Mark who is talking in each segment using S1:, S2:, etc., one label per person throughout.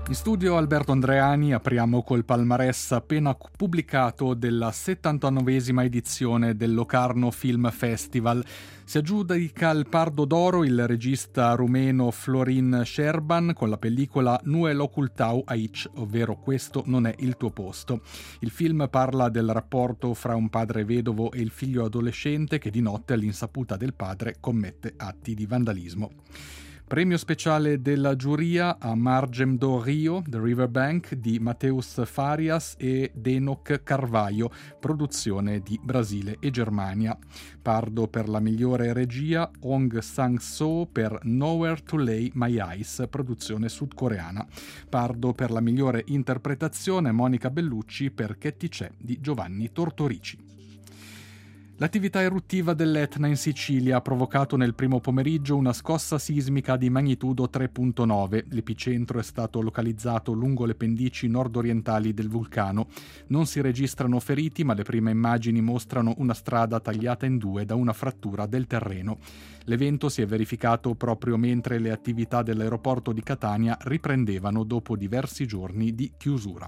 S1: In studio Alberto Andreani, apriamo col palmarès appena pubblicato della 79esima edizione del Locarno Film Festival. Si aggiudica il Pardo d'Oro il regista rumeno Florin Sherban con la pellicola Nu e l'ocultau aici, ovvero Questo non è il tuo posto. Il film parla del rapporto fra un padre vedovo e il figlio adolescente che di notte all'insaputa del padre commette atti di vandalismo. Premio speciale della giuria a Margem do Rio, The Riverbank, di Mateus Farias ed Enoch Carvalho, produzione di Brasile e Germania. Pardo per la migliore regia, Hong Sang-soo per Nowhere to Lay My Eyes, produzione sudcoreana. Pardo per la migliore interpretazione, Monica Bellucci per Che ti c'è di Giovanni Tortorici. L'attività eruttiva dell'Etna in Sicilia ha provocato nel primo pomeriggio una scossa sismica di magnitudo 3.9. L'epicentro è stato localizzato lungo le pendici nord-orientali del vulcano. Non si registrano feriti, ma le prime immagini mostrano una strada tagliata in due da una frattura del terreno. L'evento si è verificato proprio mentre le attività dell'aeroporto di Catania riprendevano dopo diversi giorni di chiusura.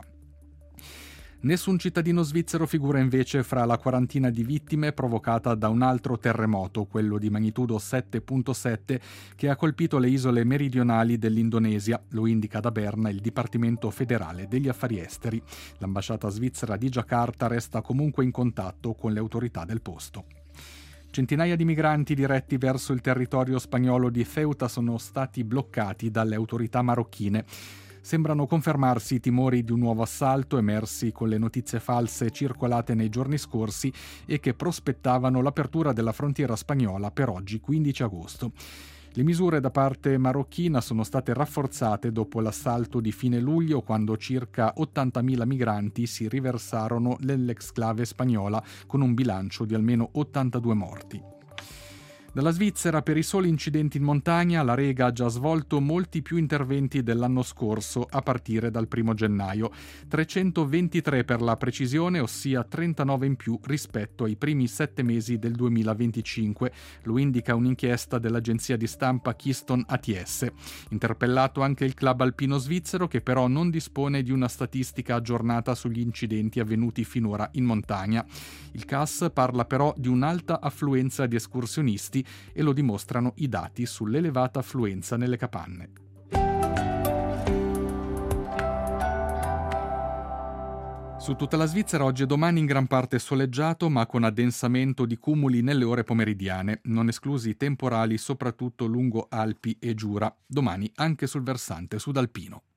S1: Nessun cittadino svizzero figura invece fra la quarantina di vittime provocata da un altro terremoto, quello di magnitudo 7.7, che ha colpito le isole meridionali dell'Indonesia, lo indica da Berna il Dipartimento federale degli affari esteri. L'ambasciata svizzera di Giacarta resta comunque in contatto con le autorità del posto. Centinaia di migranti diretti verso il territorio spagnolo di Ceuta sono stati bloccati dalle autorità marocchine. Sembrano confermarsi i timori di un nuovo assalto emersi con le notizie false circolate nei giorni scorsi e che prospettavano l'apertura della frontiera spagnola per oggi 15 agosto. Le misure da parte marocchina sono state rafforzate dopo l'assalto di fine luglio, quando circa 80.000 migranti si riversarono nell'exclave spagnola con un bilancio di almeno 82 morti. Dalla Svizzera, per i soli incidenti in montagna, la Rega ha già svolto molti più interventi dell'anno scorso, a partire dal 1 gennaio. 323 per la precisione, ossia 39 in più rispetto ai primi 7 mesi del 2025, lo indica un'inchiesta dell'agenzia di stampa Keystone ATS. Interpellato anche il club alpino svizzero, che però non dispone di una statistica aggiornata sugli incidenti avvenuti finora in montagna. Il CAS parla però di un'alta affluenza di escursionisti e lo dimostrano i dati sull'elevata affluenza nelle capanne. Su tutta la Svizzera oggi e domani in gran parte soleggiato, ma con addensamento di cumuli nelle ore pomeridiane, non esclusi temporali soprattutto lungo Alpi e Giura. Domani anche sul versante sudalpino.